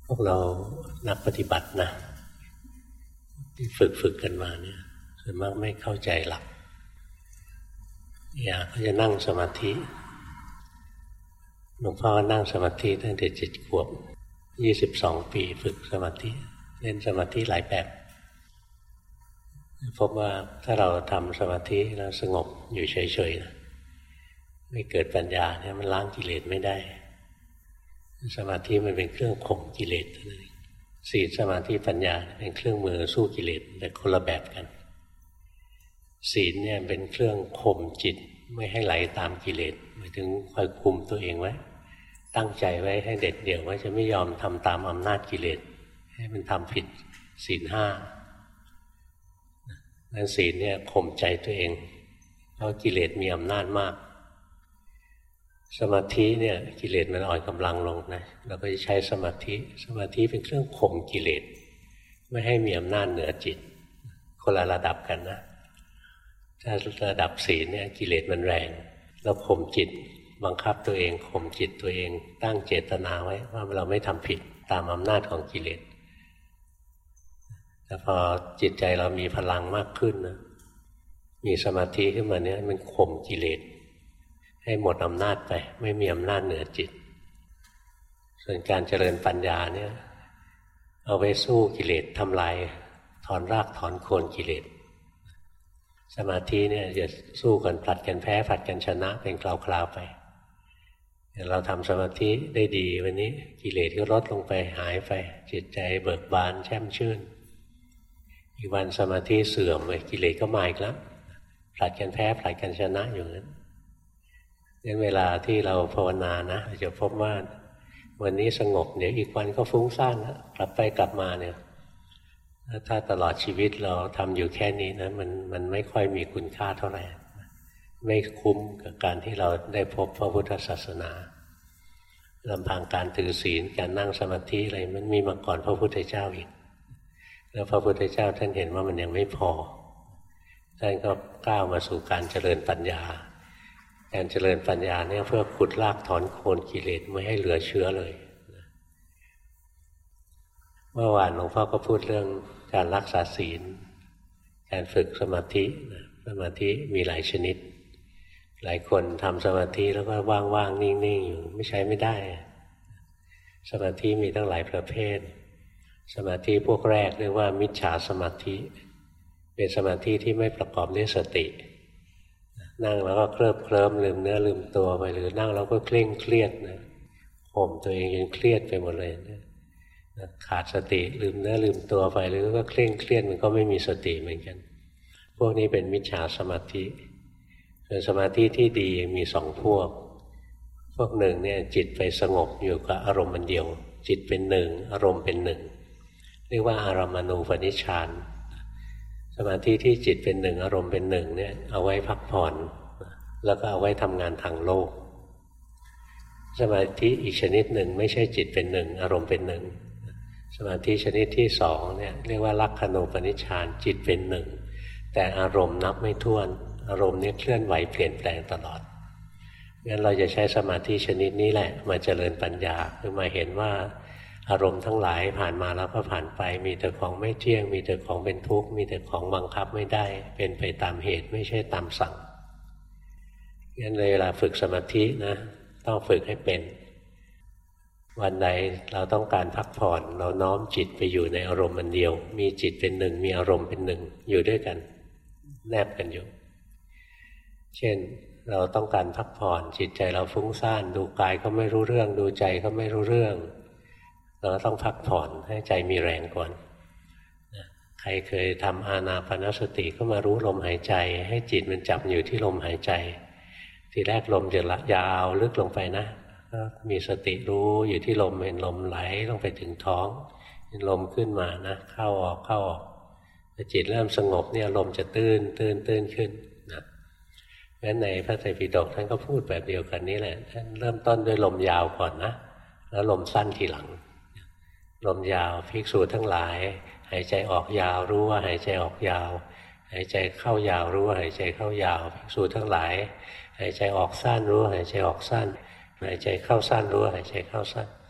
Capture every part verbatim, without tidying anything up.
พวกเรานักปฏิบัตินะที่ฝึกฝึกกันมาเนี่ยส่วนมากไม่เข้าใจหลักอยากเขาจะนั่งสมาธิหลวงพ่อนั่งสมาธิตั้งแต่เจ็ดขวบยี่สิบสองปีฝึกสมาธิเล่นสมาธิหลายแบบพบว่าถ้าเราทำสมาธิแล้วสงบอยู่เฉยๆนะไม่เกิดปัญญาเนี่ยมันล้างกิเลสไม่ได้สมาธิมันเป็นเครื่องข่มกิเลสเลยศีลสมาธิปัญญาเป็นเครื่องมือสู้กิเลสแต่คนละแบบกันศีลเนี่ยเป็นเครื่องข่มจิตไม่ให้ไหลตามกิเลสหมายถึงคอยคุมตัวเองไว้ตั้งใจไว้ให้เด็ดเดี่ยวว่าจะไม่ยอมทำตามอำนาจกิเลสให้มันทำผิดศีลห้านั่นศีลเนี่ยข่มใจตัวเองเพราะกิเลสมีอำนาจมากสมาธิเนี่ยกิเลสมันอ่อนกำลังลงนะเราก็จะใช้สมาธิสมาธิเป็นเครื่องข่มกิเลสไม่ให้มีอำนาจเหนือจิตคนละระดับกันนะถ้าระดับศีลเนี่ยกิเลสมันแรงเราข่มจิตบังคับตัวเองข่มจิตตัวเองตั้งเจตนาไว้ว่าเราไม่ทำผิดตามอำนาจของกิเลสแต่พอจิตใจเรามีพลังมากขึ้นนะมีสมาธิขึ้นมาเนี่ยมันข่มกิเลสให้หมดอำนาจไปไม่มีอำนาจเหนือจิตส่วนการเจริญปัญญาเนี่ยเอาไว้สู้กิเลสทำลายถอนรากถอนโคนกิเลสสมาธิเนี่ยจะสู้กันผลัดกันแพ้ผลัดกันชนะเป็นคราวๆไปเราทำสมาธิได้ดีวันนี้กิเลสก็ลดลงไปหายไปจิตใจเบิกบานแช่มชื่นอีกวันสมาธิเสื่อมไปกิเลสก็มาอีกแล้วผลัดกันแพ้ผลัดกันชนะอยู่นั้นงั้นเวลาที่เราภาวนานะเราจะพบว่าวันนี้สงบเดี๋ยวอีกวันก็ฟุ้งซ่านแล้วกลับไปกลับมาเนี่ยถ้าตลอดชีวิตเราทำอยู่แค่นี้นะมันมันไม่ค่อยมีคุณค่าเท่าไหร่ไม่คุ้มกับการที่เราได้พบพระพุทธศาสนาลำพังการถือศีลการนั่งสมาธิอะไรมันมีมาก่อนพระพุทธเจ้าอีกแล้วพระพุทธเจ้าท่านเห็นว่ามันยังไม่พอท่านก็ก้าวมาสู่การเจริญปัญญาการเจริญปัญญาเนี่ยเพื่อขุดรากถอนโคนกิเลสไม่ให้เหลือเชื้อเลยเมื่อวานหลวงพ่อก็พูดเรื่องการรักษาศีลการฝึกสมาธิสมาธิมีหลายชนิดหลายคนทำสมาธิแล้วก็ว่างๆนิ่งๆอยู่ไม่ใช้ไม่ได้สมาธิมีตั้งหลายประเภทสมาธิพวกแรกเรียกว่ามิจฉาสมาธิเป็นสมาธิที่ไม่ประกอบด้วยสตินั่งแล้วก็เคลิบเคลิ้มลืมเนื้อลืมตัวไปหรือนั่งแล้วก็เคร่งเครียดนะข่มตัวเองจนเครียดไปหมดเลยนะขาดสติลืมเนื้อลืมตัวไปหรือก็เคร่งเครียดมันก็ไม่มีสติเหมือนกันพวกนี้เป็นมิจฉาสมาธิส่วนสมาธิที่ดีมีสองพวกพวกหนึ่งเนี่ยจิตไปสงบอยู่กับอารมณ์มันเดียวจิตเป็นหนึ่งอารมณ์เป็นหนึ่งเรียกว่าอารามณูปนิชฌานสมาธิที่จิตเป็นหนึ่งอารมณ์เป็นหนึ่งเนี่ยเอาไว้พักผ่อนแล้วก็เอาไว้ทำงานทางโลกสมาธิอีกชนิดหนึ่งไม่ใช่จิตเป็นหนึ่งอารมณ์เป็นหนึ่งสมาธิชนิดที่สองเนี่ยเรียกว่าลักขณูปนิชฌานจิตเป็นหนึ่งแต่อารมณ์นับไม่ถ้วนอารมณ์นี้เคลื่อนไหวเปลี่ยนแปลงตลอดงั้นเราจะใช้สมาธิชนิดนี้แหละมาเจริญปัญญาคือมาเห็นว่าอารมณ์ทั้งหลายผ่านมาแล้วก็ผ่านไปมีแต่ของไม่เที่ยงมีแต่ของเป็นทุกข์มีแต่ของบังคับไม่ได้เป็นไปตามเหตุไม่ใช่ตามสั่งงั้นเวลาฝึกสมาธินะต้องฝึกให้เป็นวันใดเราต้องการพักผ่อนเราน้อมจิตไปอยู่ในอารมณ์อันเดียวมีจิตเป็นหนึ่งมีอารมณ์เป็นหนึ่งอยู่ด้วยกันแนบกันอยู่เช่นเราต้องการพักผ่อนจิตใจเราฟุ้งซ่านดูกายก็ไม่รู้เรื่องดูใจก็ไม่รู้เรื่องเราต้องพักผ่อนให้ใจมีแรงก่อนใครเคยทำอานาปานสติก็มารู้ลมหายใจให้จิตมันจับอยู่ที่ลมหายใจทีแรกลมจะละยาวลึกลงไปนะก็มีสติรู้อยู่ที่ลมเห็นลมไหลลงไปถึงท้องเห็นลมขึ้นมานะเข้าออกเข้าออกพอจิตเริ่มสงบเนี่ยลมจะตื้นตื้นตื้นขึ้นนะเพราะฉะนั้นในพระไตรปิฎกท่านก็พูดแบบเดียวกันนี้แหละท่านเริ่มต้นด้วยลมยาวก่อนนะแล้วลมสั้นทีหลังลมยาวภิกษุทั้งหลายหายใจออกยาวรู้ว่าหายใจออกยาวหายใจเข้ายาวรู้ว่าหายใจเข้ายาวภิกษุทั้งหลายหายใจออกสั้นรู้ว่าหายใจออกสั้นหายใจเข้าสั้นรู้ว่าหายใจเข้าสั้น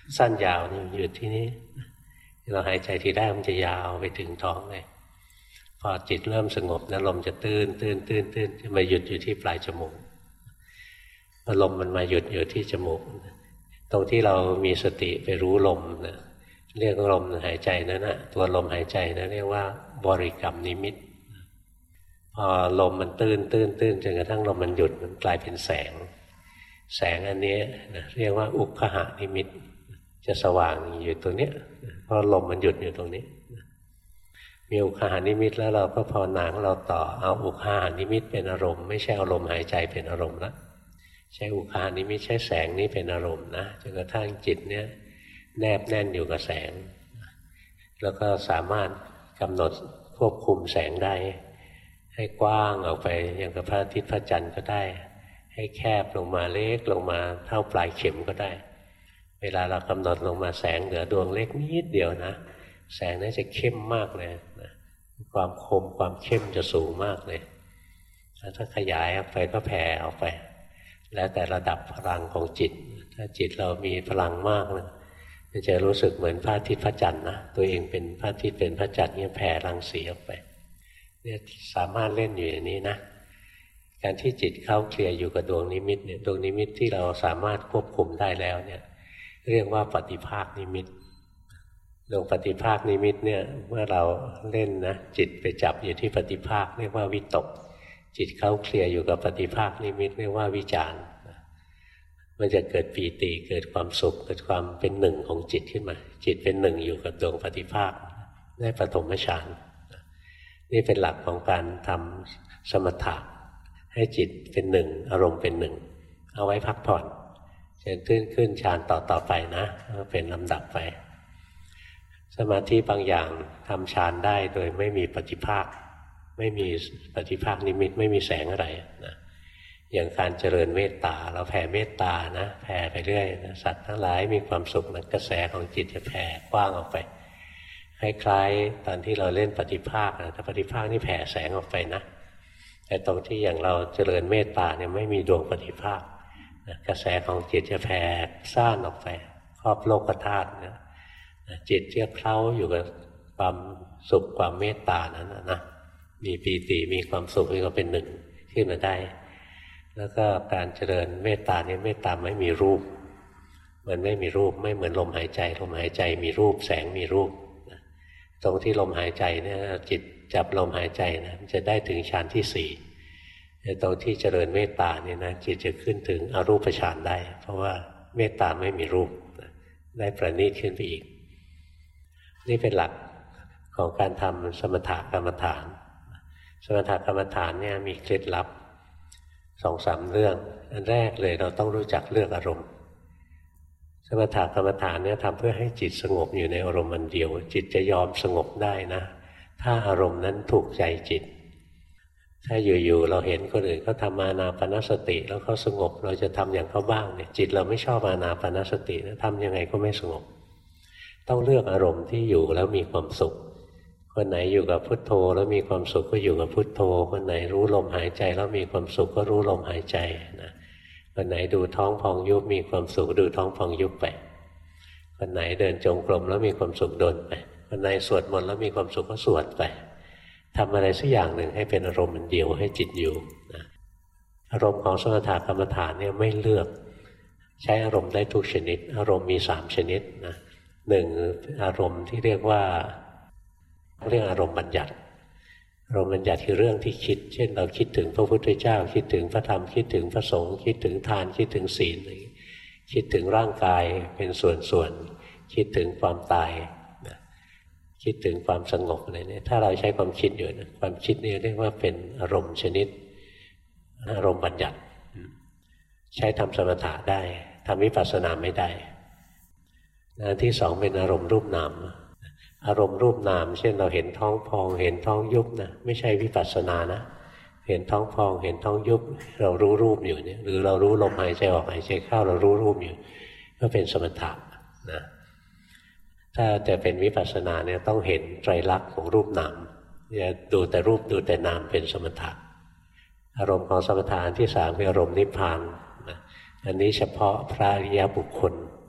สั้นยาวนี่หยุดที่นี้เราหายใจทีแรกมันจะยาวไปถึงท้องเลยพอจิตเริ่มสงบนะลมจะตื้นตื้นตื้นตื้นจะมาหยุดอยู่ที่ปลายจมูกพอลมมันมาหยุดอยู่ที่จมูกตรงที่เรามีสติไปรู้ลมนะเรียกลมหายใจนั้นนะตัวลมหายใจนะเรียกว่าบริกรรมนิมิตพอลมมันตื้นตื้นตื้นจนกระทั่งลมมันหยุดมันกลายเป็นแสงแสงอันนี้นะเรียกว่าอุคหานิมิตจะสว่างอยู่ตรงนี้เพราะลมมันหยุดอยู่ตรงนี้มีอุคหานิมิตแล้วเราก็ภาวนาของเราต่อเอาอุคหานิมิตเป็นอารมณ์ไม่ใช่เอาลมหายใจเป็นอารมณ์ละใช้อุคหานิมิตใช้แสงนี้เป็นอารมณ์นะจนกระทั่งจิตเนี่ยแนบแน่นอยู่กับแสงแล้วก็สามารถกำหนดควบคุมแสงได้ให้กว้างออกไปอย่างกับพระอาทิตย์พระจันทร์ก็ได้ให้แคบลงมาเล็กลงมาเท่าปลายเข็มก็ได้เวลาเรากำหนดลงมาแสงเหลือดวงเล็กนิดเดียวนะแสงนั้นจะเข้มมากเลยนะความคมความเข้มจะสูงมากเลยถ้าขยายออกไปก็แผ่ออกไปแล้วแต่ระดับพลังของจิตถ้าจิตเรามีพลังมากนะมันจะรู้สึกเหมือนพระอาทิตย์พระจันทร์นะตัวเองเป็นพระอาทิตย์เป็นพระจันทร์เนี่ยแผ่รังสีออกไปเนี่ยสามารถเล่นอยู่อย่างนี้นะการที่จิตเข้าเคลียร์อยู่กับดวงนิมิตเนี่ยดวงนิมิตที่เราสามารถควบคุมได้แล้วเนี่ยเรียกว่าปฏิภาคนิมิตดวงปฏิภาคนิมิตเนี่ยเมื่อเราเล่นนะจิตไปจับอยู่ที่ปฏิภาคเรียกว่าวิตกจิตเข้าเคลียร์อยู่กับปฏิภาคนิมิตเรียกว่าวิจารณ์มันจะเกิดปีติเกิดความสุขเกิดความเป็นหนึ่งของจิตขึ้นมาจิตเป็นหนึ่งอยู่กับดวงปฏิภาคได้ปฐมฌานนี่เป็นหลักของการทำสมถะให้จิตเป็นหนึ่งอารมณ์เป็นหนึ่งเอาไว้พักผ่อนเชิญขึ้นขึ้นฌานต่อต่อไปนะเป็นลำดับไปสมาธิบางอย่างทำฌานได้โดยไม่มีปฏิภาคไม่มีปฏิภาคนิมิตไม่มีแสงอะไรนะอย่างการเจริญเมตตาเราแผ่เมตตานะแผ่ไปเรื่อยนะสัตว์ทั้งหลายมีความสุขนะกระแสของจิตจะแผ่กว้างออกไปคล้ายๆตอนที่เราเล่นปฏิภาคนะแต่ปฏิภาคนี่แผ่แสงออกไปนะแต่ตรงที่อย่างเราเจริญเมตตาเนี่ยไม่มีดวงปฏิภาคนะกระแสของจิตจะแผ่ซ่านออกไปครอบโลกธาตุนะจิตเชื่อเคล้าอยู่กับความสุขความเมตตานั้นนะมีปีติมีความสุขมีความเป็นหนึ่งขึ้นมาได้แล้วก็การเจริญเมตตาเนี่ยเมตตาไม่มีรูปมันไม่มีรูปไม่เหมือนลมหายใจลมหายใจมีรูปแสงมีรูปตรงที่ลมหายใจเนี่ยจิตจับลมหายใจนะมันจะได้ถึงฌานที่สี่แต่ตรงที่เจริญเมตตาเนี่ยนะจิตจะขึ้นถึงอรูปฌานได้เพราะว่าเมตตาไม่มีรูปได้ประณีตขึ้นไปอีกนี่เป็นหลักของการทำสมถกรรมฐานสมถกรรมฐานเนี่ยมีเคล็ดลับสองสามเรื่องอันแรกเลยเราต้องรู้จักเลือกอารมณ์สมถกรรมฐานเนี่ยทำเพื่อให้จิตสงบอยู่ในอารมณ์มันเดียวจิตจะยอมสงบได้นะถ้าอารมณ์นั้นถูกใจจิตถ้าอยู่ๆเราเห็นคนอื่นเขาทำอานาปานสติแล้วเขาสงบเราจะทำอย่างเขาบ้างเนี่ยจิตเราไม่ชอบอานาปานสตินะทำยังไงก็ไม่สงบต้องเลือกอารมณ์ที่อยู่แล้วมีความสุขคนไหนอยู่กับพุทโธแล้วมีความสุขก็อยู่กับพุทโธคนไหนรู้ลมหายใจแล้วมีความสุขก็รู้ลมหายใจนะคนไหนดูท้องพองยุบมีความสุขดูท้องพองยุบไปคนไหนเดินจงกรมแล้วมีความสุขเดินไปคนไหนสวดมนต์แล้วมีความสุขก็สวดไปทำอะไรสักอย่างหนึ่งให้เป็นอารมณ์เดียวให้จิตอยู่นะอารมณ์ของสมถกรรมฐานเนี่ยไม่เลือกใช้อารมณ์ได้ทุกชนิดอารมณ์มีสามชนิดนะหนึ่งอารมณ์ที่เรียกว่าเรื่องอารมณ์บัญญัติอารมณ์บัญญัติคือเรื่องที่คิดเช่นเราคิดถึงพระพุทธเจ้าคิดถึงพระธรรมคิดถึงพระสงฆ์คิดถึงทานคิดถึงศีลคิดถึงร่างกายเป็นส่วนๆคิดถึงความตายคิดถึงความสงบอะไรเนี่ยถ้าเราใช้ความคิดอยู่นะความคิดนี่เรียกว่าเป็นอารมณ์ชนิดอารมณ์บัญญัติใช้ทำสมถะได้ทำวิปัสสนาไม่ได้อันที่สองเป็นอารมณ์รูปนามอารมณ์รูปนามเช่นเราเห็นท้องพองเห็นท้องยุบนะไม่ใช่วิปัสสนานะเห็นท้องพองเห็นท้องยุบเรารู้รูปอยู่เนี่ยหรือเรารู้ลมหายใจออกหายใจเข้าเรารู้รูปอยู่ก็เป็นสมถะนะถ้าจะเป็นวิปัสสนาเนี่ยต้องเห็นไตรลักษณ์ของรูปนามอย่าดูแต่รูปดูแต่นามเป็นสมถะอารมณ์ของสมถะอันที่สามคืออารมณ์นิพพานนะอันนี้เฉพาะพระอริยบุคคล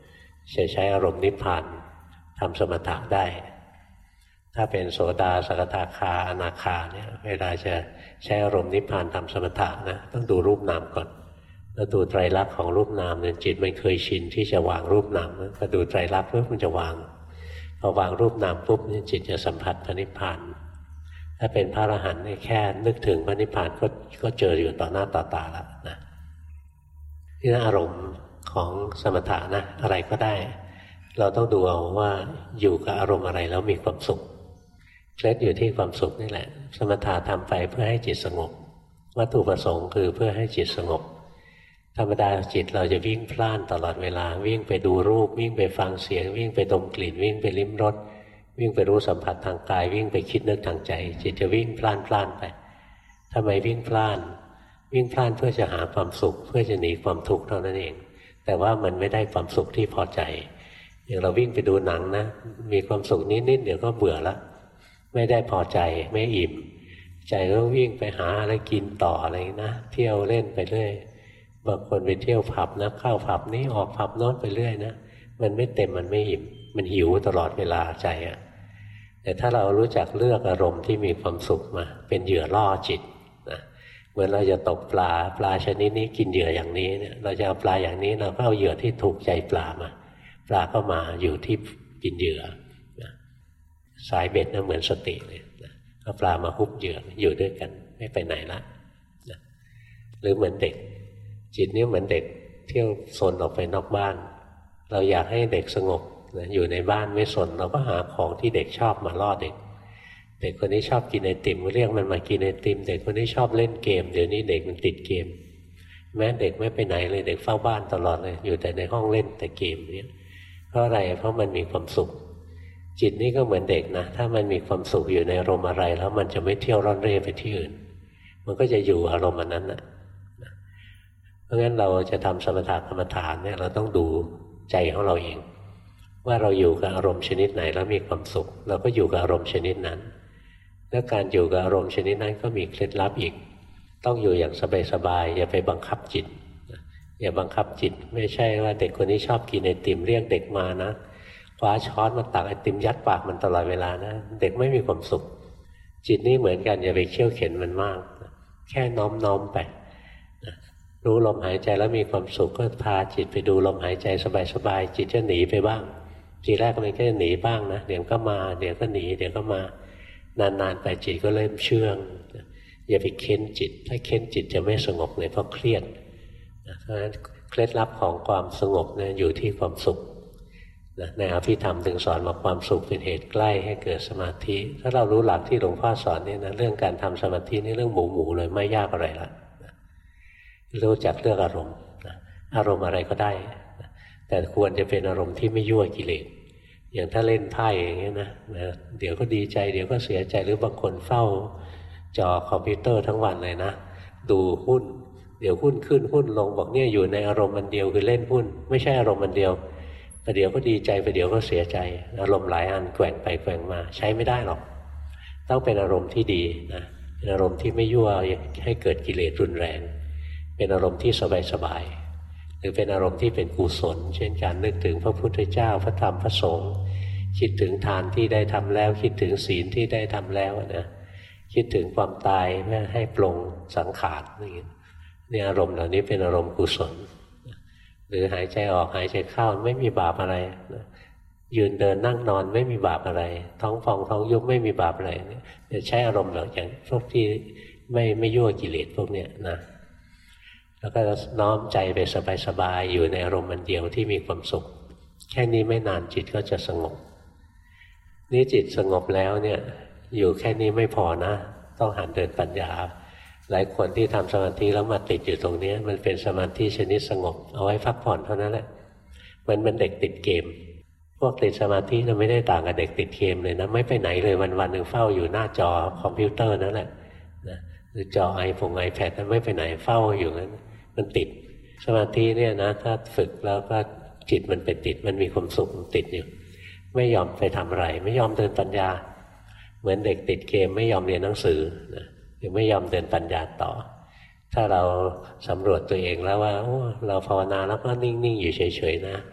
จะใช้อารมณ์นิพพานทำสมถะได้ถ้าเป็นโสดาสกทาคาอนาคาเนี่ยเวลาจะใช้อารมณ์นิพพานทำสมถะนะต้องดูรูปนามก่อนแล้วดูไตรลักษณ์ของรูปนามเนี่ยจิตมันเคยชินที่จะวางรูปนามพอดูไตรลักษณ์ปุ๊บมันจะวางพอวางรูปนามปุ๊บนี่จิตจะสัมผัสพระนิพพานถ้าเป็นพระอรหันต์นี่แค่นึกถึงพระนิพพานก็ก็เจออยู่ต่อหน้าต่อตาแล้วนะนี่นะอารมณ์ของสมถะนะอะไรก็ได้เราต้องดูเอาว่าอยู่กับอารมณ์อะไรแล้วมีความสุขเคล็ดอยู่ที่ความสุขนี่แหละสมถะทำไปเพื่อให้จิตสงบวัตถุประสงค์คือเพื่อให้จิตสงบธรรมดาจิตเราจะวิ่งพล่านตลอดเวลาวิ่งไปดูรูปวิ่งไปฟังเสียงวิ่งไปดมกลิ่นวิ่งไปลิ้มรสวิ่งไปรู้สัมผัสทางกายวิ่งไปคิดนึกทางใจจิตจะวิ่งพล่านพล่านไปทำไมวิ่งพล่านวิ่งพล่านเพื่อจะหาความสุขเพื่อจะหนีความทุกข์เท่านั้นเองแต่ว่ามันไม่ได้ความสุขที่พอใจอย่างเราวิ่งไปดูหนังนะมีความสุขนิดๆเดี๋ยวก็เบื่อละไม่ได้พอใจไม่อิ่มใจก็วิ่งไปหาอะไรกินต่ออะไรนะเที่ยวเล่นไปเรื่อยบางคนไปเที่ยวผับนะเข้าผับนี้ออกผับโน้นไปเรื่อยนะมันไม่เต็มมันไม่อิ่มมันหิวตลอดเวลาใจอ่ะแต่ถ้าเรารู้จักเลือกอารมณ์ที่มีความสุขมาเป็นเหยื่อล่อจิตนะเหมือนเราจะตกปลาปลาชนิดนี้กินเหยื่ออย่างนี้เนี่ยเราจะเอาปลาอย่างนี้เราก็เอาเหยื่อที่ถูกใจปลามาปลาก็มาอยู่ที่กินเหยื่อนะสายเบ็ดนะเหมือนสติเลยนะเอาปลามาฮุบเหยื่ออยู่ด้วยกันไม่ไปไหนละนะหรือเหมือนเด็กจิตนี้เหมือนเด็กเที่ยวซนออกไปนอกบ้านเราอยากให้เด็กสงบนะอยู่ในบ้านไม่สนเราก็หาของที่เด็กชอบมาล่อเด็กเด็กคนนี้ชอบกินไอติมเรียกมันมากินไอติมเด็กคนนี้ชอบเล่นเกมเดี๋ยวนี้เด็กมันติดเกมแม้เด็กไม่ไปไหนเลยเด็กเฝ้าบ้านตลอดเลยอยู่แต่ในห้องเล่นแต่เกมเนี่ยเพราะอะไรเพราะมันมีความสุขจิตนี่ก็เหมือนเด็กนะถ้ามันมีความสุขอยู่ในอารมณ์อะไรแล้วมันจะไม่เที่ยวร่อนเร่ไปที่อื่นมันก็จะอยู่อารมณ์นั้นนะเพราะงั้นเราจะทำสมถะกรรมฐานเนี่ยเราต้องดูใจของเราเองว่าเราอยู่กับอารมณ์ชนิดไหนแล้วมีความสุขเราก็อยู่กับอารมณ์ชนิดนั้นแล้วการอยู่กับอารมณ์ชนิดนั้นก็มีเคล็ดลับอีกต้องอยู่อย่างสบายๆอย่าไปบังคับจิตอย่าบังคับจิตไม่ใช่ว่าเด็กคนนี้ชอบกินไอติมเรียกเด็กมานะคว้าช้อนมาตักไอติมยัดปากมันตลอดเวลานะเด็กไม่มีความสุขจิตนี่เหมือนกันอย่าไปเคี่ยวเข็นมันมากแค่น้อมๆไปรู้ลมหายใจแล้วมีความสุขก็พาจิตไปดูลมหายใจสบายๆจิตจะหนีไปบ้างทีแรกมันก็จะหนีบ้างนะเดี๋ยวก็มาเดี๋ยวก็หนีเดี๋ยวก็มานานๆไปจิตก็เริ่มเชื่องอย่าไปเค้นจิตถ้าเค้นจิตจะไม่สงบเลยเพราะเครียดเพราะฉะนั้นเคล็ดลับของความสงบเนี่ยอยู่ที่ความสุขในอภิธรรมถึงสอนว่าความสุขเป็นเหตุใกล้ให้เกิดสมาธิถ้าเรารู้หลักที่หลวงพ่อสอนนี่นะเรื่องการทำสมาธินี่เรื่องหมูหมูเลยไม่ยากอะไรละรู้จักเลือกอารมณ์อารมณ์อะไรก็ได้แต่ควรจะเป็นอารมณ์ที่ไม่ยั่วกิเลสอย่างถ้าเล่นไพ่อย่างเงี้ยนะเดี๋ยวก็ดีใจเดี๋ยวก็เสียใจหรือบางคนเฝ้าจอคอมพิวเตอร์ทั้งวันเลยนะดูหุ้นเดี๋ยวหุ้นขึ้นหุ้นลงบอกเนี่ยอยู่ในอารมณ์มันเดียวคือเล่นหุ้นไม่ใช่อารมณ์มันเดียวประเดี๋ยวก็ดีใจประเดี๋ยวก็เสียใจอารมณ์หลายอันแกว่งไปแกว่งมาใช้ไม่ได้หรอกต้องเป็นอารมณ์ที่ดีนะเป็นอารมณ์ที่ไม่ยั่วให้เกิดกิเลสรุนแรงเป็นอารมณ์ที่สบายๆหรือเป็นอารมณ์ที่เป็นกุศลเช่นการนึกถึงพระพุทธเจ้าพระธรรมพระสงฆ์คิดถึงทานที่ได้ทำแล้วคิดถึงศีลที่ได้ทำแล้วนะคิดถึงความตายเพื่อให้ปลงสังขารนี่นี่อารมณ์เหล่านี้เป็นอารมณ์กุศลหรือหายใจออกหายใจเข้าไม่มีบาปอะไรยืนเดินนั่งนอนไม่มีบาปอะไรท้องฟองท้องยุบไม่มีบาปอะไรเนี่ยใช้อารมณ์เหล่าอย่างพวกที่ไม่ไม่ยั่วกิเลสพวกเนี้ยนะแล้วก็น้อมใจไปสบายๆอยู่ในอารมณ์มันเดียวที่มีความสุขแค่นี้ไม่นานจิตก็จะสงบนี่จิตสงบแล้วเนี่ยอยู่แค่นี้ไม่พอนะต้องหันเดินปัญญาหลายคนที่ทำสมาธิแล้วมาติดอยู่ตรงนี้มันเป็นสมาธิชนิดสงบเอาไว้พักผ่อนเท่านั้นแหละมันเป็นเด็กติดเกมพวกติดสมาธิเราไม่ได้ต่างกับเด็กติดเกมเลยนะไม่ไปไหนเลยวันๆหนึ่งเฝ้าอยู่หน้าจอคอมพิวเตอร์นั่นแหละนะหรือจอไอโฟนไอแพดนั้นไม่ไปไหนเฝ้าอยู่นั้นมันติดสมาธิเนี่ยนะถ้าฝึกแล้วก็จิตมันไปติดมันมีความสุขมันติดอยู่ไม่ยอมไปทำอะไรไม่ยอมเดินปัญญาเหมือนเด็กติดเกมไม่ยอมเรียนหนังสือนะยังไม่ยอมเดินปัญญาต่อถ้าเราสำรวจตัวเองแล้วว่าโอ้เราภาวนาแล้วก็นิ่งๆอยู่เฉยๆนะ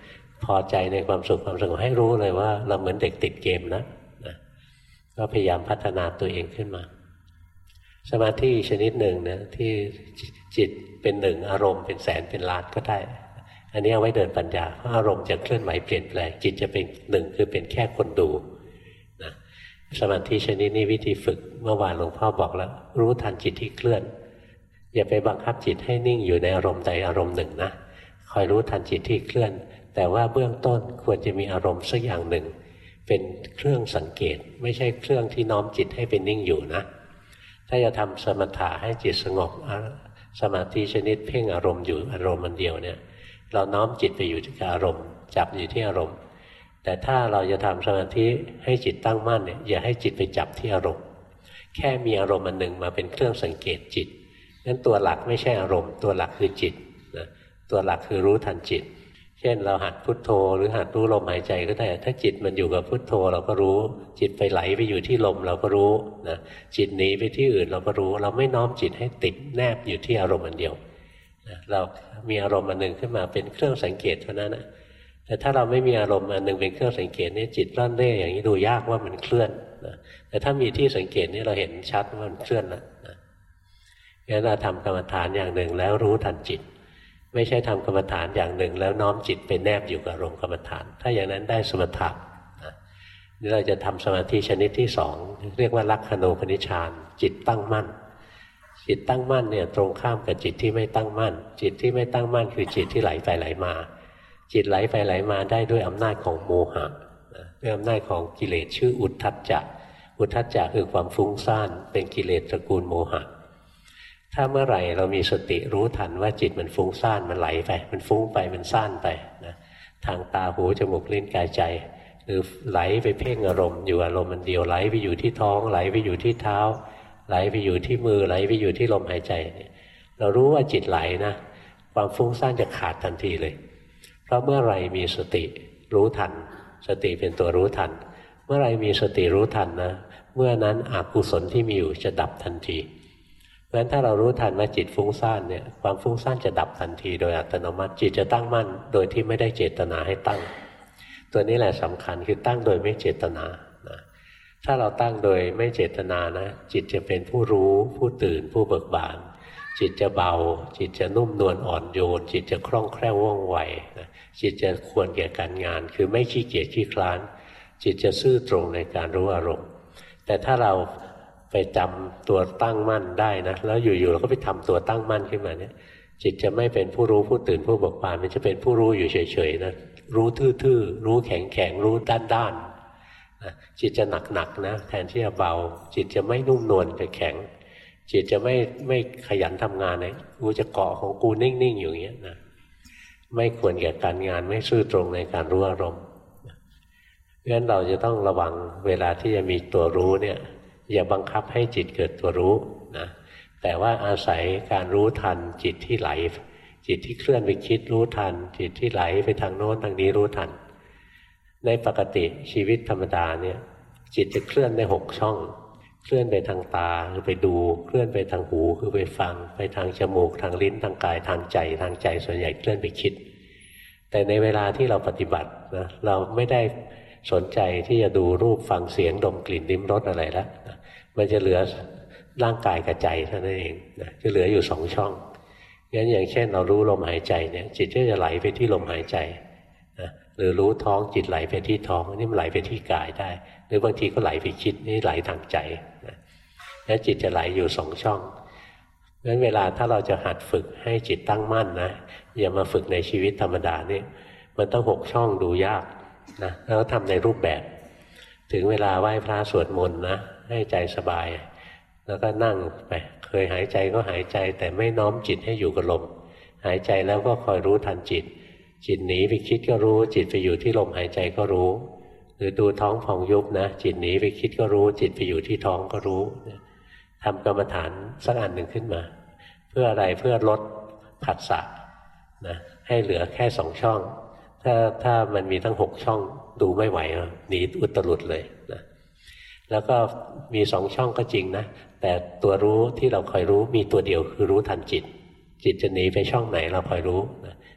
พอใจในความสุขความสงบให้รู้เลยว่าเราเหมือนเด็กติดเกมนะนะก็พยายามพัฒนาตัวเองขึ้นมาสมาธิชนิดหนึ่งนะที่จิตเป็นหนึ่งอารมณ์เป็นแสนเป็นล้านก็ได้อันนี้เอาไว้เดินปัญญาเพราะอารมณ์จะเคลื่อนไหวเปลี่ยนแปลงจิตจะเป็นหนึ่งคือเป็นแค่คนดูนะสมาธิชนิดนี้วิธีฝึกเมื่อวานหลวงพ่อบอกแล้วรู้ทันจิตที่เคลื่อนอย่าไปบังคับจิตให้นิ่งอยู่ในอารมณ์ใดอารมณ์หนึ่งนะคอยรู้ทันจิตที่เคลื่อนแต่ว่าเบื้องต้นควรจะมีอารมณ์สักอย่างหนึ่งเป็นเครื่องสังเกตไม่ใช่เครื่องที่น้อมจิตให้เป็นนิ่งอยู่นะถ้าจะทำสมถะให้จิตสงบสมาธิชนิดเพ่งอารมณ์อยู่อารมณ์มันเดียวเนี่ยเราน้อมจิตไปอยู่ที่อารมณ์จับอยู่ที่อารมณ์แต่ถ้าเราจะทำสมาธิให้จิตตั้งมั่นเนี่ยอย่าให้จิตไปจับที่อารมณ์แค่มีอารมณ์อันหนึ่งมาเป็นเครื่องสังเกตจิตนั้นตัวหลักไม่ใช่อารมณ์ตัวหลักคือจิตนะตัวหลักคือรู้ทันจิตเช่นเราหัดพุทโธหรือหัดรู้ลมหายใจก็ได้ถ้าจิตมันอยู่กับพุทโธเราก็รู้จิตไปไหลไปอยู่ที่ลมเราก็รู้นะจิตหนีไปที่อื่นเราก็รู้เราไม่น้อมจิตให้ติดแนบอยู่ที่อารมณ์อันเดียวนะเรามีอารมณ์อันหนึ่งขึ้นมาเป็นเครื่องสังเกตเท่านั้นนะแต่ถ้าเราไม่มีอารมณ์อันหนึ่งเป็นเครื่องสังเกตนี่จิตร่อนเร่อย่างนี้ดูยากว่ามันเคลื่อนนะแต่ถ้ามีที่สังเกตนี่เราเห็นชัดว่ามันเคลื่อนแล้วนะงั้นเราทำกรรมฐานอย่างหนึ่งแล้วรู้ทันจิตไม่ใช่ทำกรรมฐานอย่างหนึ่งแล้วน้อมจิตไปแนบอยู่กับอารมณ์กรรมฐานถ้าอย่างนั้นได้สมถะนะนี่เราจะทำสมาธิชนิดที่สองเรียกว่าลักขณูปนิชฌานจิตตั้งมั่นจิตตั้งมั่นเนี่ยตรงข้ามกับจิตที่ไม่ตั้งมั่นจิตที่ไม่ตั้งมั่นคือจิตที่ไหลไปไหลมาจิตไหลไปไหลมาได้ด้วยอำนาจของโมหะด้วยอำนาจของกิเลสชื่ออุทธัจจะอุทธัจจะคือความฟุ้งซ่านเป็นกิเลสตระกูลโมหะถ้าเมื่อไหร่เรามีสติรู้ทันว่าจิตมันฟุ้งซ่านมันไหลไปมันฟุ้งไปมันซ่านไปนะทางตาหูจมูกลิ้นกายใจหรือไหลไปเพ่งอารมณ์อยู่อารมณ์มันเดียวไหลไปอยู่ที่ท้องไหลไปอยู่ที่เท้าไหลไปอยู่ที่มือไหลไปอยู่ที่ลมหายใจเนี่ยเรารู้ว่าจิตไหลนะความฟุ้งซ่านจะขาดทันทีเลยเพราะเมื่อไหร่มีสติรู้ทันสติเป็นตัวรู้ทันเมื่อไหร่มีสติรู้ทันนะเมื่อนั้นอกุศลที่มีอยู่จะดับทันทีเพราะฉะนั้นถ้าเรารู้ทันว่าจิตฟุ้งซ่านเนี่ยความฟุ้งซ่านจะดับทันทีโดยอัตโนมัติจิตจะตั้งมั่นโดยที่ไม่ได้เจตนาให้ตั้งตัวนี้แหละสำคัญคือตั้งโดยไม่เจตนานะถ้าเราตั้งโดยไม่เจตนานะจิตจะเป็นผู้รู้ผู้ตื่นผู้เบิกบานจิตจะเบาจิตจะนุ่มนวลอ่อนโยนจิตจะคล่องแคล่วว่องไวนะจิตจะควรแก่การงานคือไม่ขี้เกียจขี้คลานจิตจะซื่อตรงในการรู้อารมณ์แต่ถ้าเราไปจำตัวตั้งมั่นได้นะแล้วอยู่ๆเราก็ไปทำตัวตั้งมั่นขึ้นมาเนี่ยจิตจะไม่เป็นผู้รู้ผู้ตื่นผู้เบิกบานมันจะเป็นผู้รู้อยู่เฉยๆนะรู้ทื่อๆรู้แข็งๆรู้ด้านๆนะจิตจะหนักๆนะแทนที่จะเบาจิตจะไม่นุ่มนวลแต่แข็งจิตจะไม่ไม่ขยันทำงานเลยกูจะเกาะของกูนิ่งๆอยู่อย่างเงี้ยนะไม่ควรแก่การงานไม่ซื่อตรงในการรู้อารมณ์เพราะฉะนั้นเราจะต้องระวังเวลาที่จะมีตัวรู้เนี่ยอย่าบังคับให้จิตเกิดตัวรู้นะแต่ว่าอาศัยการรู้ทันจิตที่ไหลจิตที่เคลื่อนไปคิดรู้ทันจิตที่ไหลไปทางโน้นทางนี้รู้ทันในปกติชีวิตธรรมดาเนี่ยจิตจะเคลื่อนได้หกช่องเคลื่อนไปทางตาคือไปดูเคลื่อนไปทางหูคือไปฟังไปทางจมูกทางลิ้นทางกายทางใจทางใจส่วนใหญ่เคลื่อนไปคิดแต่ในเวลาที่เราปฏิบัตินะเราไม่ได้สนใจที่จะดูรูปฟังเสียงดมกลิ่นลิ้มรสอะไรแล้วนะมันจะเหลือร่างกายกับใจเท่านั้นเองนะจะเหลืออยู่สองช่องงั้นอย่างเช่นเรารู้ลมหายใจเนี่ยจิตก็จะไหลไปที่ลมหายใจนะหรือรู้ท้องจิตไหลไปที่ท้องนี่มันไหลไปที่กายได้หรือบางทีก็ไหลไปคิดนี่ไหลทางใจนะแล้วจิตจะไหลอยู่สองช่องงั้นเวลาถ้าเราจะหัดฝึกให้จิตตั้งมั่นนะอย่ามาฝึกในชีวิตธรรมดานี่มันต้องหกช่องดูยากนะแล้วทำในรูปแบบถึงเวลาไหว้พระสวดมนต์นะให้ใจสบายแล้วก็นั่งไปเคยหายใจก็หายใจแต่ไม่น้อมจิตให้อยู่กับลมหายใจแล้วก็คอยรู้ทันจิตจิตหนีไปคิดก็รู้จิตไปอยู่ที่ลมหายใจก็รู้หรือดูท้องพองยุบนะจิตหนีไปคิดก็รู้จิตไปอยู่ที่ท้องก็รู้ทำกรรมฐานสักอันหนึ่งขึ้นมาเพื่ออะไรเพื่อลดผัสสะนะให้เหลือแค่สองช่องถ้าถ้ามันมีทั้งหกช่องดูไม่ไหวหนีอุตรุดเลยนะแล้วก็มีสองช่องก็จริงนะแต่ตัวรู้ที่เราคอยรู้มีตัวเดียวคือรู้ทันจิตจิตจะหนีไปช่องไหนเราคอยรู้นะ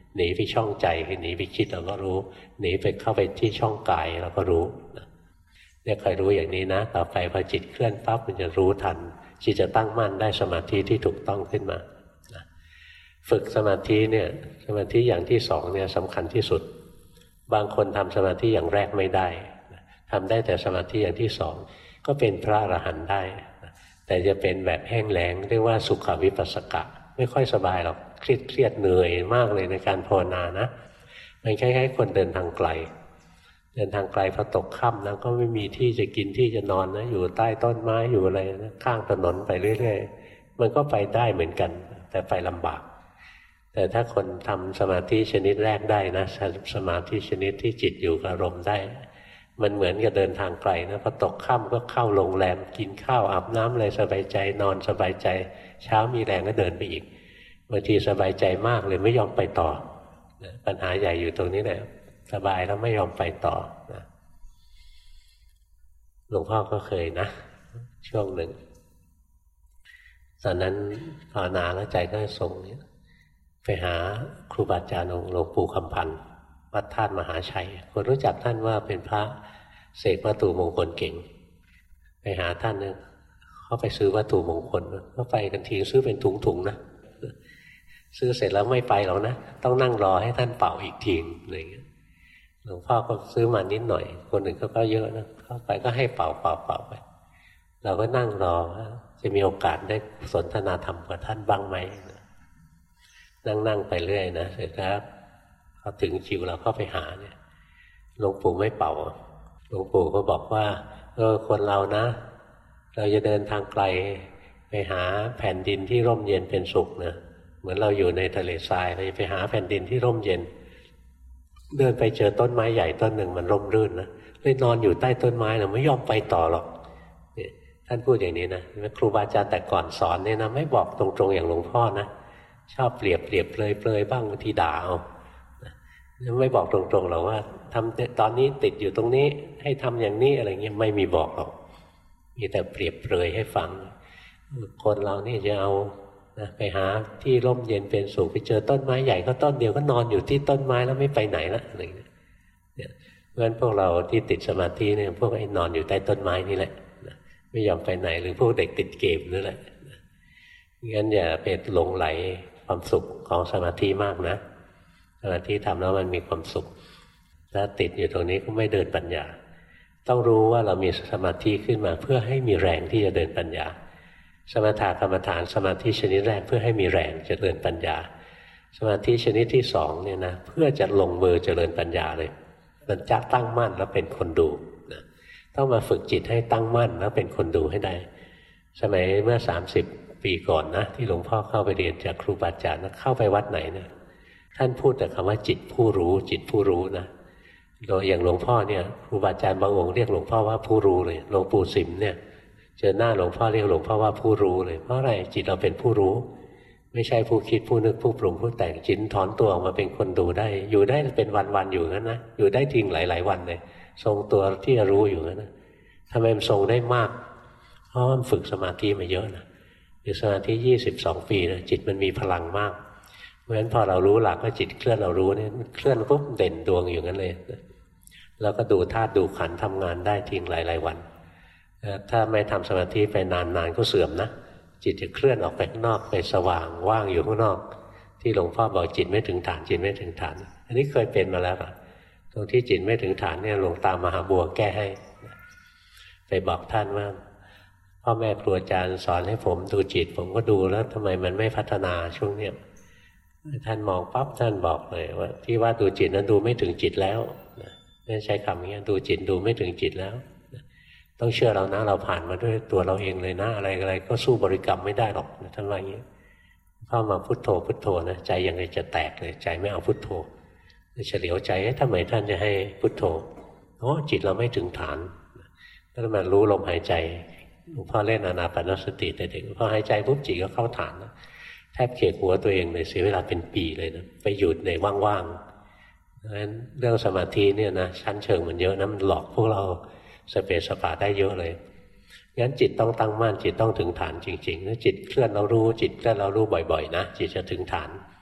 หนีไปช่องใจคือหนีไปคิดเราก็รู้หนีไปเข้าไปที่ช่องกายเราก็รู้เนี่ยใครรู้อย่างนี้นะต่อไปพอจิตเคลื่อนปั๊บมันจะรู้ทันจิตจะตั้งมั่นได้สมาธิที่ถูกต้องขึ้นมาฝึกสมาธิเนี่ยสมาธิอย่างที่สองเนี่ยสำคัญที่สุดบางคนทำสมาธิอย่างแรกไม่ได้ทำได้แต่สมาธิอย่างที่สองก็เป็นพระอรหันต์ได้แต่จะเป็นแบบแห้งแล้งเรียกว่าสุขวิปัสสกะไม่ค่อยสบายหรอกเครียดเครียดเหนื่อยมากเลยในการภาวนานะมันคล้ายๆคนเดินทางไกลเดินทางไกลพอตกค่ำแล้วก็ไม่มีที่จะกินที่จะนอนนะอยู่ใต้ต้นไม้อยู่อะไรนะข้างถนนไปเรื่อยๆมันก็ไปได้เหมือนกันแต่ไปลำบากแต่ถ้าคนทำสมาธิชนิดแรกได้นะสมาธิชนิดที่จิตอยู่กับอารมณ์ได้มันเหมือนกับเดินทางไกลนะพอตกค่ำก็เข้าโรงแรมกินข้าวอาบน้ำอะไรสบายใจนอนสบายใจเช้ามีแรงก็เดินไปอีกบางทีสบายใจมากเลยไม่ยอมไปต่อปัญหาใหญ่อยู่ตรงนี้แหละสบายแล้วไม่ยอมไปต่อนะหลวงพ่อก็เคยนะช่วงหนึ่งตอนนั้นภาวนาแล้วใจก็ทรงไปหาครูบาอาจารย์หลวงปู่คำพันธ์วัดธาตุมหาชัยคนรู้จักท่านว่าเป็นพระเสกวัตถุมงคลเก่งไปหาท่านเนี่ยเขาไปซื้อวัตถุมงคลก็ไปกันทีซื้อเป็นถุงๆนะซื้อเสร็จแล้วไม่ไปหรอกนะต้องนั่งรอให้ท่านเป่าอีกทีอะไรอย่างเงี้ยหลวงพ่อก็ซื้อมานิดหน่อยคนอื่นเขาก็เยอะนะเข้าไปก็ให้เป่าเป่าเป่าไปเราก็นั่งรอจะมีโอกาสได้สนทนาธรรมกับท่านบ้างไหมนั่งนั่งไปเรื่อยนะเสร็จแล้วพอถึงคิวเราเข้าไปหาเนี่ยหลวงปู่ไม่เป่าหลวงปู่ก็บอกว่าเออคนเรานะเราจะเดินทางไกลไปหาแผ่นดินที่ร่มเย็นเป็นสุขนะเหมือนเราอยู่ในทะเลทรายเราจะไปหาแผ่นดินที่ร่มเย็นเดินไปเจอต้นไม้ใหญ่ต้นหนึ่งมันร่มรื่นนะเลยนอนอยู่ใต้ต้นไม้นะไม่ยอมไปต่อหรอกท่านพูดอย่างนี้นะครูบาอาจารย์แต่ก่อนสอนเนี่ยนะไม่บอกตรงๆอย่างหลวงพ่อนะชอบเปรียบเปรียบเปลยเปลยบ้างบางทีด่าเอาไม่บอกตรงๆหรอกว่าทำตอนนี้ติดอยู่ตรงนี้ให้ทำอย่างนี้อะไรเงี้ยไม่มีบอกหรอกมีแต่เปรียบเปรยให้ฟังคนเรานี่จะเอานะไปหาที่ร่มเย็นเป็นสุขไปเจอต้นไม้ใหญ่ก็ต้นเดียวก็นอนอยู่ที่ต้นไม้แล้วไม่ไปไหนละอะไรเงี้ยเพราะฉะนั้นพวกเราที่ติดสมาธิเนี่ยพวกไอ้นอนอยู่ใต้ต้นไม้นี่แหละไม่ยอมไปไหนหรือพวกเด็กติดเกมนี่แหละงั้นอย่าไปหลงไหลความสุขของสมาธิมากนะสมาธิทำแล้วมันมีความสุขถ้าติดอยู่ตรงนี้ก็ไม่เดินปัญญาต้องรู้ว่าเรามีสมาธิขึ้นมาเพื่อให้มีแรงที่จะเดินปัญญาสมถกรรมฐานสมาธิชนิดแรกเพื่อให้มีแรงจะเดินปัญญาสมาธิชนิดที่สองเนี่ยนะเพื่อจะลงมือเจริญปัญญาเลยมันจะตั้งมั่นแล้วเป็นคนดูนะต้องมาฝึกจิตให้ตั้งมั่นแล้วเป็นคนดูให้ได้สมัยเมื่อสามสิบปีก่อนนะที่หลวงพ่อเข้าไปเรียนจากครูบาอาจารย์นะเข้าไปวัดไหนเนี่ยท่านพูดแต่คำว่าจิตผู้รู้จิตผู้รู้นะโดยอย่างหลวงพ่อเนี่ยครูบาอาจารย์บางองค์เรียกหลวงพ่อว่าผู้รู้เลยหลวงปู่สิมเนี่ยเจอหน้าหลวงพ่อเรียกหลวงพ่อว่าผู้รู้เลยเพราะอะไรจิตเราเป็นผู้รู้ไม่ใช่ผู้คิดผู้นึกผู้ปรุงผู้แต่งจิตถอนตัวออกมาเป็นคนดูได้อยู่ได้เป็นวันๆอยู่งั้นนะอยู่ได้ทิ้งหลายๆวันเลยทรงตัวที่จะรู้อยู่งั้นนะทำไมมันทรงได้มากเพราะมันฝึกสมาธิมาเยอะนะฝึกสมาธิยี่สิบสองปีนะจิตมันมีพลังมากเพราะฉะนั้นพอเรารู้หลักว่าจิตเคลื่อนเรารู้เนี่ยเคลื่อนปุ๊บเด่นดวงอยู่งั้นเลยแล้วก็ดูธาตุดูขันธ์ทำงานได้ทิ้งหลายๆวันถ้าไม่ทำสมาธิไปนานๆก็เสื่อมนะจิตจะเคลื่อนออกไปข้างนอกไปสว่างว่างอยู่ข้างนอกที่หลวงพ่อบอกจิตไม่ถึงฐานจิตไม่ถึงฐานอันนี้เคยเป็นมาแล้วป่ะตรงที่จิตไม่ถึงฐานเนี่ยหลวงตามหาบัวแก้ให้ไปบอกท่านว่าพ่อแม่ครูอาจารย์สอนให้ผมดูจิตผมก็ดูแล้วทำไมมันไม่พัฒนาช่วงเนี้ยท่านมองปั๊บท่านบอกเลยว่าที่ว่าดูจิตนั้นดูไม่ถึงจิตแล้วไม่ใช้คำนี้ดูจิตดูไม่ถึงจิตแล้วต้องเชื่อเรานะเราผ่านมาด้วยตัวเราเองเลยนะอะไรอะไรก็สู้บริกรรมไม่ได้หรอกท่านว่าอย่างนี้เข้ามาพุทโธพุทโธนะใจยังไงจะแตกเลยใจไม่เอาพุทโธเฉลียวใจทำไมท่านจะให้พุทโธโอ้จิตเราไม่ถึงฐานแล้วมันรู้ลมหายใจหลวงพ่อเล่นอานาปานสติแต่เด็กพอหายใจปุ๊บจิตก็เข้าฐานนะแทบเขกหัวตัวเองเลยเสียเวลาเป็นปีเลยนะไปหยุดในว่างๆดังนั้นเรื่องสมาธิเนี่ยนะชั้นเชิงมันเยอะนะมันหลอกพวกเราสเปสปาได้เยอะเลยงั้นจิตต้องตั้งมั่นจิตต้องถึงฐานจริงๆถ้าจิตเคลื่อนเรารู้จิตเคลื่อนเรารู้บ่อยๆนะจิตจะถึงฐาน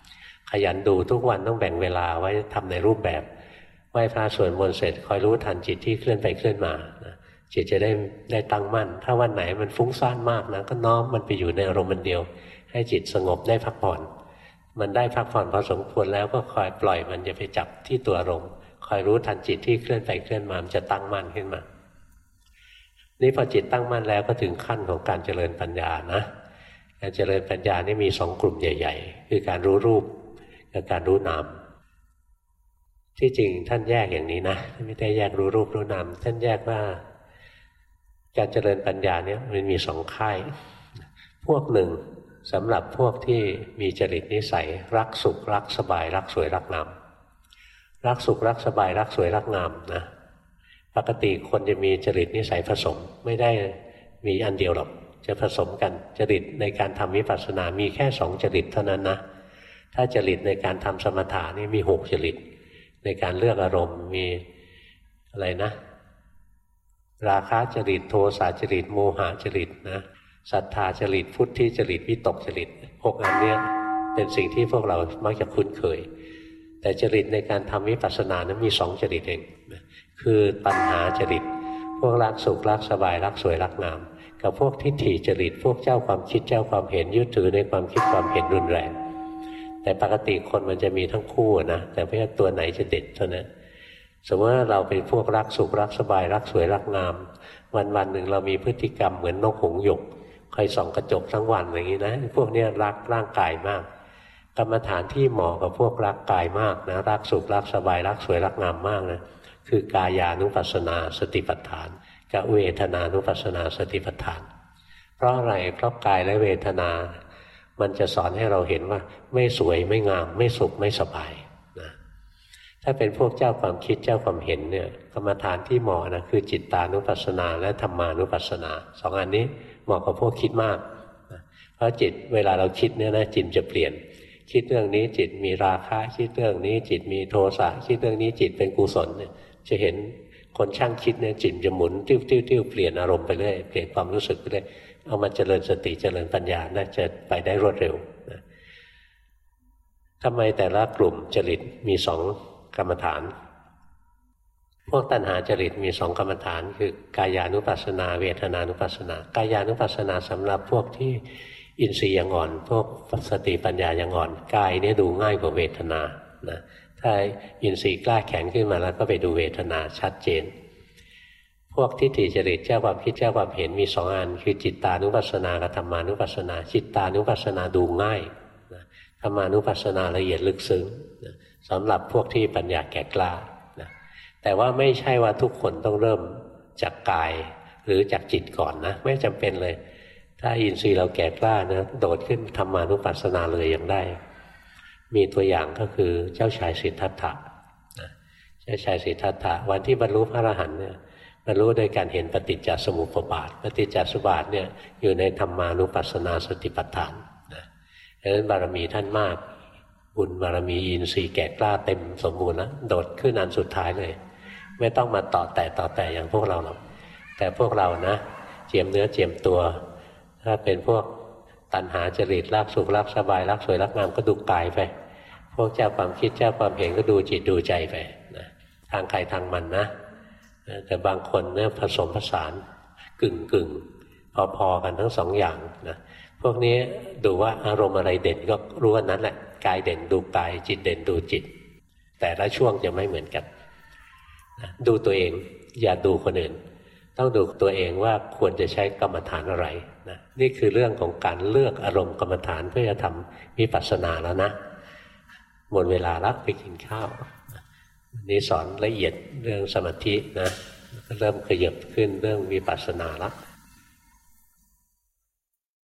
ขยันดูทุกวันต้องแบ่งเวลาไว้ทำในรูปแบบไหว้พระสวดมนต์เสร็จคอยรู้ทันจิตที่เคลื่อนไปเคลื่อนมานะจิตจะได้ได้ตั้งมั่นถ้าวันไหนมันฟุ้งซ่านมากนะก็น้อมมันไปอยู่ในอารมณ์มันเดียวให้จิตสงบได้พักผ่อนมันได้พักผ่อนพอสมควรแล้วก็คอยปล่อยมันจะไปจับที่ตัวอารมณ์คอยรู้ทันจิตที่เคลื่อนไปเคลื่อนมามันจะตั้งมั่นขึ้นมานี่พอจิตตั้งมั่นแล้วก็ถึงขั้นของการเจริญปัญญานะการเจริญปัญญานี่มีสองกลุ่มใหญ่ๆคือการรู้รูปกับการรู้นามที่จริงท่านแยกอย่างนี้นะไม่ได้แยกรู้รูปรู้นามท่านแยกว่าการเจริญปัญญาเนี่ยมันมีสองค่ายพวกหนึ่งสำหรับพวกที่มีจริตนิสัยรักสุขรักสบายรักสวยรักงามรักสุขรักสบายรักสวยรักงามนะปกติคนจะมีจริตนิสัยผสมไม่ได้มีอันเดียวหรอกจะผสมกันจริตในการทำวิปัสสนามีแค่สองจริตเท่านั้นนะถ้าจริตในการทำสมถะนี่มีหกจริตในการเลือกอารมณ์มีอะไรนะราคะจริตโทสะจริตโมหะจริตนะศรัทธาจริตพุทธิจริตวิตกจริตหกอันเนี้ยเป็นสิ่งที่พวกเรามักจะคุ้นเคยแต่จริตในการทำวิปัสสนานั้นมีสองจริตเองคือตัณหาจริตพวกรักสุขรักสบายรักสวยรักงามกับพวกทิฏฐิจริตพวกเจ้าความคิดเจ้าความเห็นยึดถือในความคิดความเห็นรุนแรงแต่ปกติคนมันจะมีทั้งคู่นะแต่ไม่ว่าตัวไหนจะเด็ดเท่านั้นสมมติว่าเราเป็นพวกรักสุขรักสบายรักสวยรักงามวันวันหนึ่งเรามีพฤติกรรมเหมือนนกหงส์หยกคอยส่องกระจกทั้งวันอย่างนี้นะพวกนี้รักร่างกายมากกรรมฐานที่เหมาะกับพวกรักกายมากนะรักสุขรักสบายรักสวยรักงามมากนะคือกายานุปัสสนาสติปัฏฐานกับเวทนานุปัสสนาสติปัฏฐานเพราะอะไรเพราะกายและเวทนามันจะสอนให้เราเห็นว่าไม่สวยไม่งามไม่สุขไม่สบายนะถ้าเป็นพวกเจ้าความคิดเจ้าความเห็นเนี่ยกรรมฐานที่เหมาะนะคือจิตตานุปัสสนาและธรรมานุปัสสนาสองอันนี้เหมาะกับพวกคิดมากนะเพราะจิตเวลาเราคิดเนี่ยนะจิตจะเปลี่ยนคิดเรื่องนี้จิตมีราคะคิดเรื่องนี้จิตมีโทสะคิดเรื่องนี้จิตเป็นกุศลเนี่ยจะเห็นคนช่างคิดเนี่ยจิตจะหมุนติ้วติ้วติ้วเปลี่ยนอารมณ์ไปเรื่อยเปลี่ยนความรู้สึกไปเรื่อยเอามาเจริญสติเจริญปัญญาน่าจะไปได้รวดเร็วนะทำไมแต่ละกลุ่มจริตมีสองกรรมฐานพวกตัณหาจริตมีสองกรรมฐานคือกายานุปัสสนาเวทนานุปัสสนากายานุปัสสนาสำหรับพวกที่อินทรีย์ยังอ่อนพวกสติปัญญายังอ่อนกายเนี่ยดูง่ายกว่าเวทนานะถ้าอินทรีย์กล้าแข็งขึ้นมาแล้วก็ไปดูเวทนาชัดเจนพวกทิฏฐิจริตเจ้าความคิดเจ้าความเห็นมีสองอันคือจิตตานุปัสสนากับธรรมานุปัสสนาจิตตานุปัสสนาดูง่ายนะธรรมานุปัสสนาละเอียดลึกซึ้งนะสำหรับพวกที่ปัญญาแก่กล้านะแต่ว่าไม่ใช่ว่าทุกคนต้องเริ่มจากกายหรือจากจิตก่อนนะไม่จำเป็นเลยถ้าอินทรีย์เราแก่กล้านะโดดขึ้นธรรมานุปัสสนาเลยยังได้มีตัวอย่างก็คือเจ้าชายสิทธัตถะนะเจ้าชายสิทธัตถะวันที่บรรลุพระอรหันต์เนี่ยบรรลุโดยการเห็นปฏิจจสมุปบาทปฏิจจสมุปบาทเนี่ยอยู่ในธรรมานุปัสสนาสติปัฏฐานนะดังนั้นบารมีท่านมากบุญบารมีอินทรีย์แก่กล้าเต็มสมบูรณ์แล้วโดดขึ้นอันสุดท้ายเลยไม่ต้องมาต่อแต่ต่อแต่อย่างพวกเราหรอกแต่พวกเรานะเจียมเนื้อเจียมตัวถ้าเป็นพวกตัณหาจริตรักสุขรักสบายรักสวยรักงามก็ดูกายไปพวกเจ้าความคิดเจ้าความเห็นก็ดูจิตดูใจไปนะทางใครทางมันนะแต่บางคนเนี่ยผสมผสานกึ่งกึ่งพอๆกันทั้งสองอย่างนะพวกนี้ดูว่าอารมณ์อะไรเด่นก็รู้ว่านั้นแหละกายเด่นดูกายจิตเด่นดูจิตแต่ละช่วงจะไม่เหมือนกันนะดูตัวเองอย่าดูคนอื่นต้องดูตัวเองว่าควรจะใช้กรรมฐานอะไรนะนี่คือเรื่องของการเลือกอารมณ์กรรมฐานเพื่อจะทำวิปัสสนาแล้วนะหมดเวลาแล้วไปกินข้าววันนี้สอนละเอียดเรื่องสมาธินะเริ่มขยับขึ้นเรื่องวิปัสสนาแล้ว